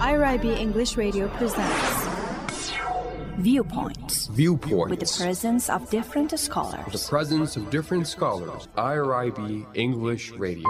IRIB English Radio presents Viewpoints. Viewpoints. With the presence of different scholars. The presence of different scholars. IRIB English Radio.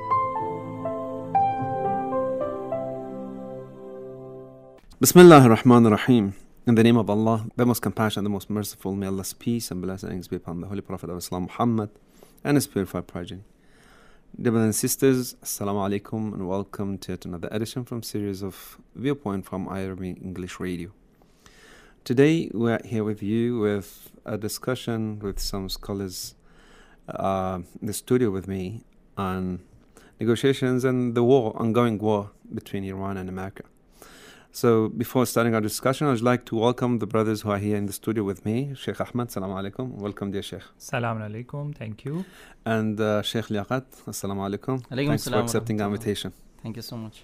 Bismillah ar-Rahman ar-Rahim. In the name of Allah, the most compassionate, the most merciful, may Allah's peace and blessings be upon the Holy Prophet of Islam, Muhammad, and his purified progeny. Dear brothers and sisters, Assalamu alaikum and welcome to yet another edition from series of Viewpoint from IRIB English Radio. Today we are here with you with a discussion with some scholars in the studio with me on negotiations and the ongoing war between Iran and America. So before starting our discussion, I would like to welcome the brothers who are here in the studio with me. Sheikh Ahmed, Assalamu alaikum. Welcome, dear Sheikh. Assalamu alaikum. Thank you. And Sheikh Liaqat, Assalamu alaikum. Thanks for accepting our invitation. Thank you so much.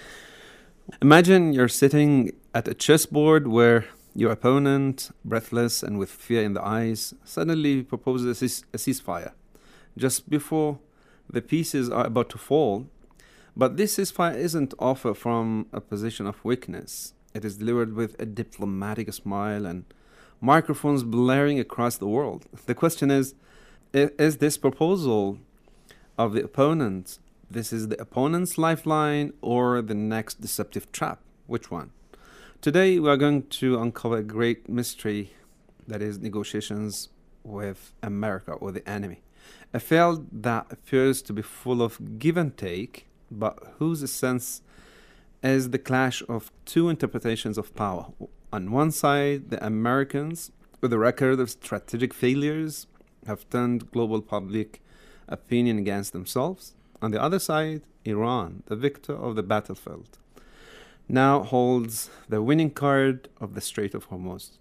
Imagine you're sitting at a chessboard where your opponent, breathless and with fear in the eyes, suddenly proposes a ceasefire just before the pieces are about to fall. But this ceasefire isn't offered from a position of weakness. It is delivered with a diplomatic smile and microphones blaring across the world. The question is this proposal of the opponent, this is the opponent's lifeline or the next deceptive trap? Which one? Today we are going to uncover a great mystery, that is negotiations with America or the enemy. A field that appears to be full of give and take, but whose essence is the clash of two interpretations of power. On one side, the Americans, with a record of strategic failures, have turned global public opinion against themselves. On the other side, Iran, the victor of the battlefield, now holds the winning card of the Strait of Hormuz,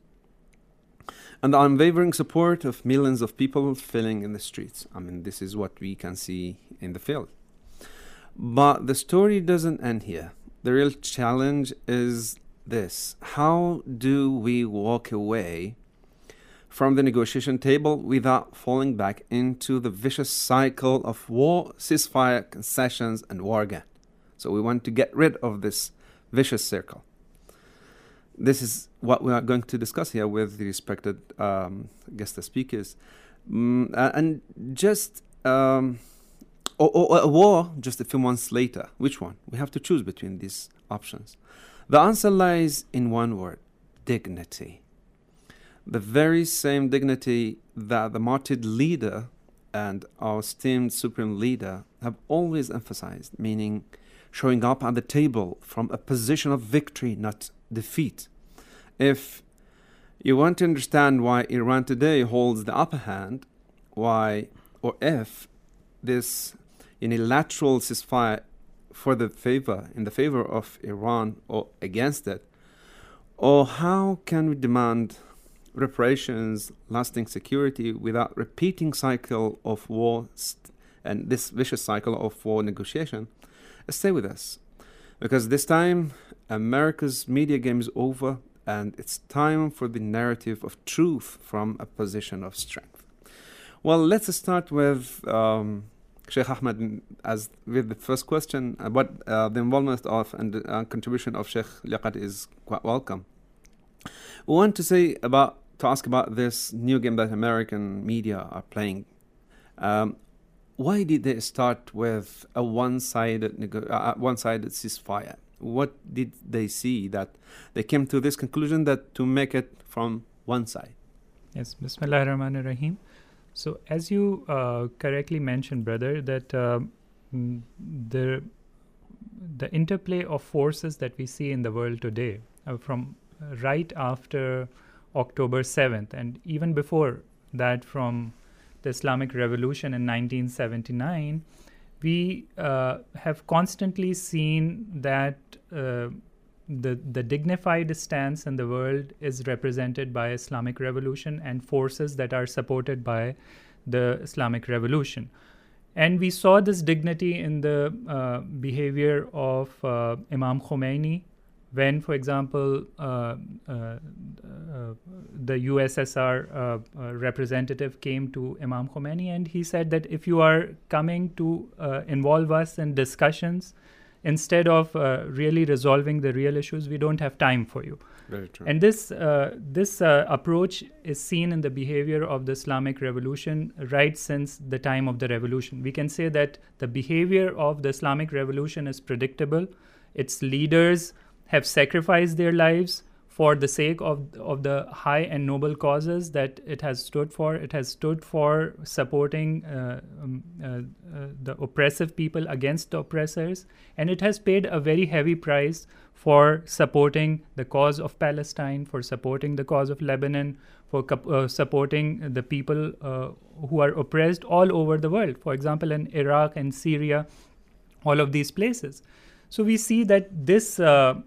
and the unwavering support of millions of people filling in the streets. I mean, this is what we can see in the field. But the story doesn't end here. The real challenge is this: how do we walk away from the negotiation table without falling back into the vicious cycle of war, ceasefire, concessions, and war again? So we want to get rid of this vicious circle. This is what we are going to discuss here with the respected guest speakers. And just a war just a few months later. Which one? We have to choose between these options. The answer lies in one word: dignity. The very same dignity that the martyred leader and our esteemed supreme leader have always emphasized, meaning showing up at the table from a position of victory, not defeat. If you want to understand why Iran today holds the upper hand, if this unilateral ceasefire in the favor of Iran or against it, or how can we demand reparations, lasting security without repeating cycle of war and this vicious cycle of war negotiation? Stay with us, because this time America's media game is over and it's time for the narrative of truth from a position of strength. Well, let's start with Sheikh Ahmed as with the first question. But the involvement of and contribution of Sheikh Liaqat is quite welcome. We want to ask about this new game that American media are playing. Why did they start with a one-sided ceasefire? What did they see that they came to this conclusion that to make it from one side? Yes, Bismillah ar-Rahman ar-Rahim. So as you correctly mentioned, brother, that the interplay of forces that we see in the world today, from right after October 7th, and even before that from the Islamic Revolution in 1979, we have constantly seen that the dignified stance in the world is represented by Islamic Revolution and forces that are supported by the Islamic Revolution. And we saw this dignity in the behavior of Imam Khomeini when, for example, the USSR representative came to Imam Khomeini and he said that if you are coming to involve us in discussions instead of really resolving the real issues, we don't have time for you. Very true. And this approach is seen in the behavior of the Islamic Revolution right since the time of the revolution. We can say that the behavior of the Islamic Revolution is predictable. Its leaders have sacrificed their lives for the sake of the high and noble causes that it has stood for. It has stood for supporting the oppressive people against the oppressors, and it has paid a very heavy price for supporting the cause of Palestine, for supporting the cause of Lebanon, for supporting the people who are oppressed all over the world. For example, in Iraq and Syria, all of these places. So we see that this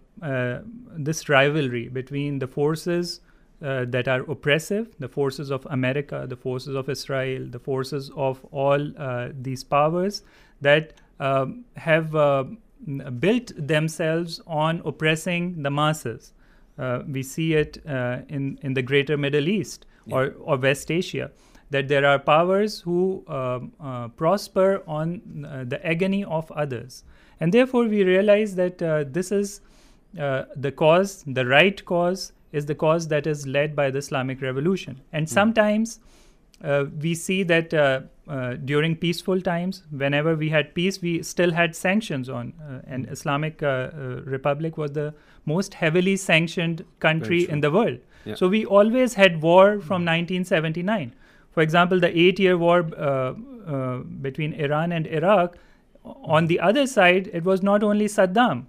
rivalry between the forces that are oppressive, the forces of America, the forces of Israel, the forces of all these powers that have built themselves on oppressing the masses. We see it in the greater Middle East or West Asia, that there are powers who prosper on the agony of others. And therefore, we realize that this is the cause, the right cause is the cause that is led by the Islamic Revolution. And sometimes we see that during peaceful times, whenever we had peace, we still had sanctions on. And Islamic Republic was the most heavily sanctioned country in the world. Yeah. So we always had war from 1979. For example, the 8-year war between Iran and Iraq, on the other side, it was not only Saddam.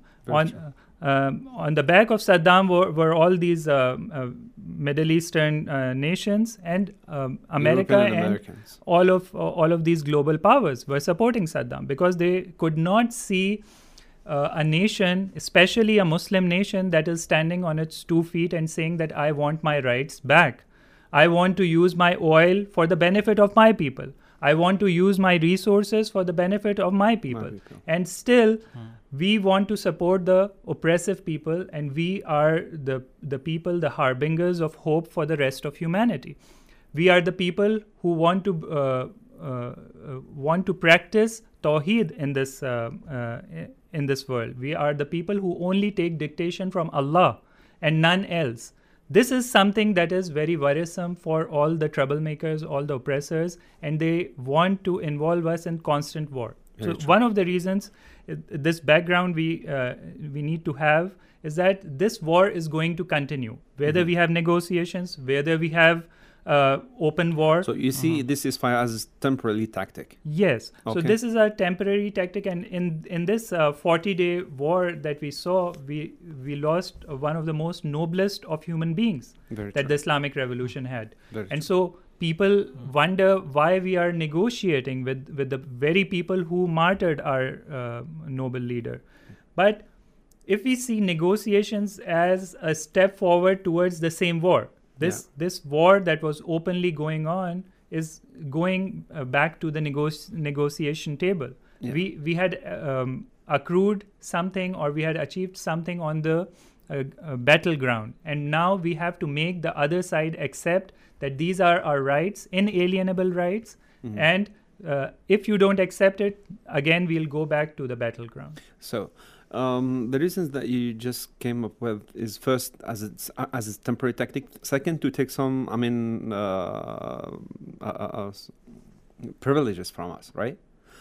On the back of Saddam were all these Middle Eastern nations, and America and all of these global powers were supporting Saddam because they could not see a nation, especially a Muslim nation, that is standing on its 2 feet and saying that I want my rights back. I want to use my oil for the benefit of my people. I want to use my resources for the benefit of my people. And still, we want to support the oppressive people, and we are the people, the harbingers of hope for the rest of humanity. We are the people who want to practice Tawheed in this world. We are the people who only take dictation from Allah and none else. This is something that is very worrisome for all the troublemakers, all the oppressors, and they want to involve us in constant war. So one of the reasons, this background we need to have is that this war is going to continue, whether we have negotiations, whether we have open war. So you see this ceasefire as a temporary tactic? Yes. Okay. So this is a temporary tactic, and in this 40-day war that we saw, we lost one of the most noblest of human beings that the Islamic Revolution had. And so people wonder why we are negotiating with the very people who martyred our noble leader. But if we see negotiations as a step forward towards the same war, this war that was openly going on is going back to the negotiation table. Yeah. We had accrued something, or we had achieved something on the battleground, and now we have to make the other side accept that these are our rights, inalienable rights, and if you don't accept it, again we'll go back to the battleground. So the reasons that you just came up with is, first, as a temporary tactic. Second, to take some, privileges from us, right?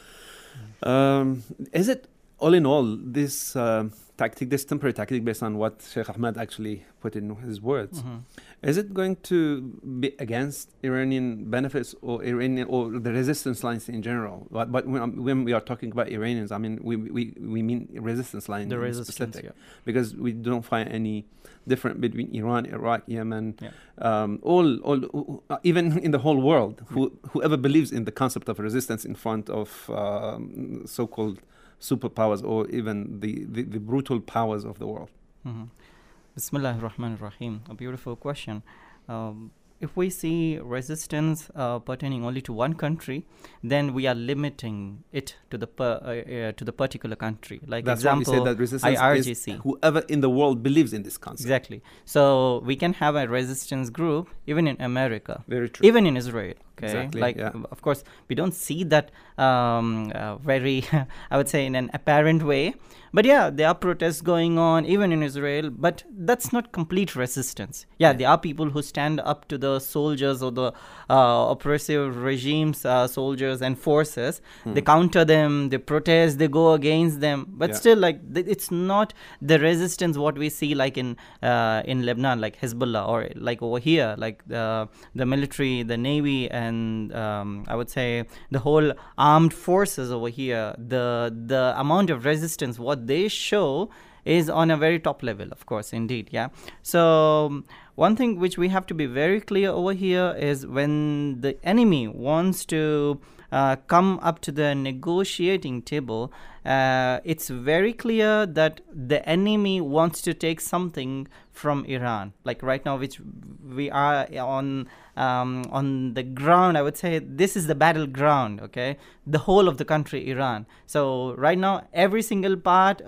Is it, all in all, this tactic, this temporary tactic, based on what Sheikh Ahmed actually put in his words, is it going to be against Iranian benefits or the resistance lines in general? But when we are talking about Iranians, we mean resistance lines, the resistance, specific, because we don't find any different between Iran, Iraq, Yemen, all even in the whole world. Whoever believes in the concept of resistance in front of so-called superpowers, or even the brutal powers of the world. Bismillah ar-Rahman ar-Rahim. A beautiful question. If we see resistance pertaining only to one country, then we are limiting it to the particular country. Like, that's example, why we say that resistance IRGC. Is whoever in the world believes in this concept. Exactly. So we can have a resistance group even in America, very true, even in Israel. Okay, Exactly, like yeah. of course we don't see that very, I would say, in an apparent way. But yeah, there are protests going on even in Israel, but that's not complete resistance. Yeah, there are people who stand up to the soldiers or the oppressive regimes, soldiers and forces. They counter them, they protest, they go against them. But Yeah. still, like it's not the resistance what we see like in Lebanon, like Hezbollah, or like over here, like the military, the navy, and I would say the whole armed forces over here. The amount of resistance what they show is on a very top level, of course, indeed. Yeah. So one thing which we have to be very clear over here is when the enemy wants to come up to the negotiating table, it's very clear that the enemy wants to take something from Iran. Like right now, which we are on the ground, I would say this is the battleground, okay? The whole of the country, Iran. So right now, every single part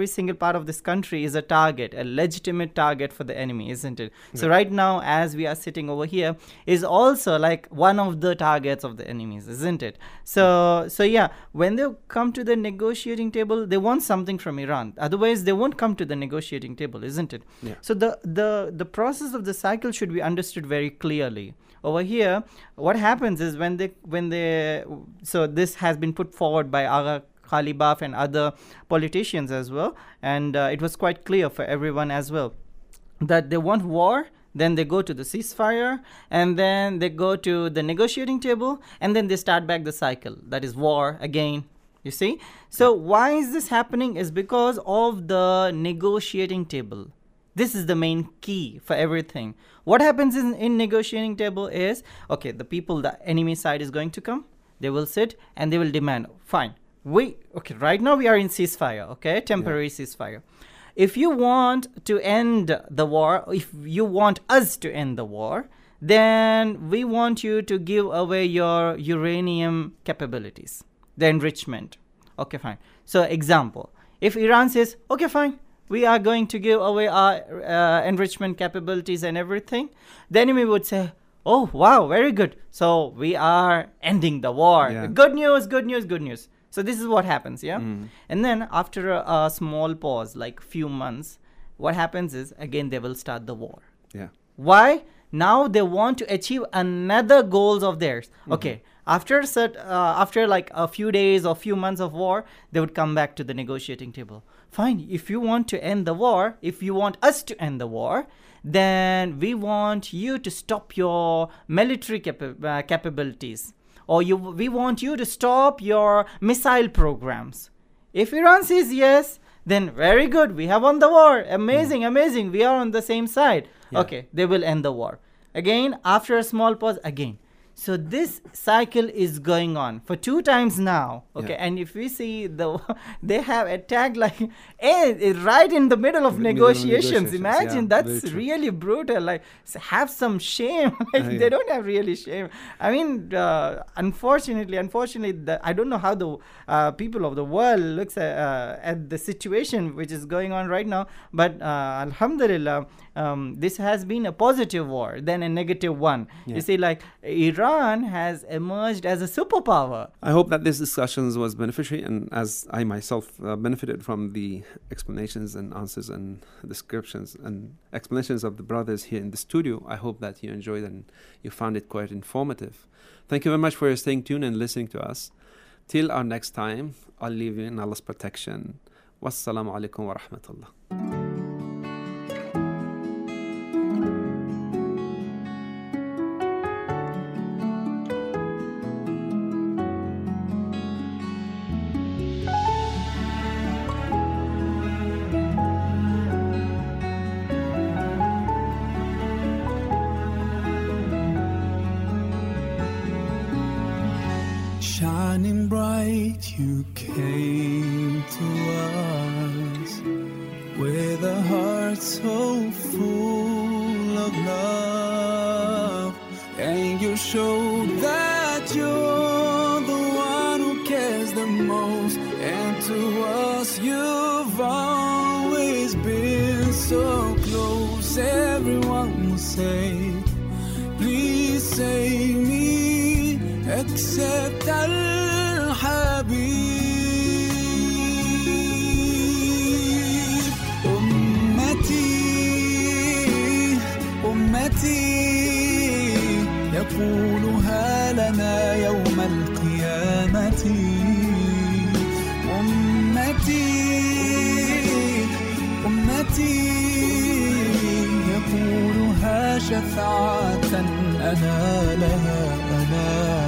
of this country is a target, a legitimate target for the enemy, isn't it? Yeah. So right now, as we are sitting over here, is also like one of the targets of the enemies, isn't it? So yeah, when they come to the negotiating table, they want something from Iran. Otherwise, they won't come to the negotiating table, isn't it? Yeah. So the process of the cycle should be understood very clearly. Over here, what happens is when they so this has been put forward by Agha Ghalibaf and other politicians as well, and it was quite clear for everyone as well that they want war. Then they go to the ceasefire, and then they go to the negotiating table, and then they start back the cycle. That is war again. You see? So why is this happening? Is because of the negotiating table. This is the main key for everything. What happens in negotiating table is, okay, the enemy side is going to come. They will sit and they will demand, fine. Right now we are in ceasefire, okay? Temporary ceasefire. If you want to end the war, if you want us to end the war, then we want you to give away your uranium capabilities, the enrichment. Okay, fine. So example, if Iran says, okay, fine, we are going to give away our enrichment capabilities and everything, the enemy would say, oh, wow, very good. So we are ending the war. Yeah. Good news, good news, good news. So this is what happens, yeah? And then after a small pause, like few months, what happens is, again, they will start the war. Yeah. Why? Now they want to achieve another goals of theirs. Okay, after like a few days or few months of war, they would come back to the negotiating table. Fine, if you want to end the war, if you want us to end the war, then we want you to stop your military capabilities, or we want you to stop your missile programs. If Iran says yes, then very good, we have won the war. Amazing, amazing, we are on the same side. Yeah. Okay, they will end the war. Again, after a small pause, again. So this cycle is going on for 2 times now. Okay, and if we see they have attacked like right in the middle of negotiations. Imagine, that's really brutal. Like, have some shame. They don't have really shame. I mean, unfortunately, I don't know how the people of the world looks at the situation which is going on right now. But alhamdulillah, this has been a positive war than a negative one. You see, like Iran has emerged as a superpower. I hope that this discussion was beneficial, and as I myself benefited from the explanations and answers and descriptions and explanations of the brothers here in the studio, I hope that you enjoyed and you found it quite informative. Thank you very much for staying tuned and listening to us. Till our next time, I'll leave you in Allah's protection. Wassalamu alaikum wa rahmatullah. Shining bright, you came to us with a heart so full of love, and you showed that you're the one who cares the most, and to us you've always been so close. Everyone will say, please save me. except الحبيب. أمتي يقولها لنا يوم القيامة. أمتي يقولها شفاعة أنا لها.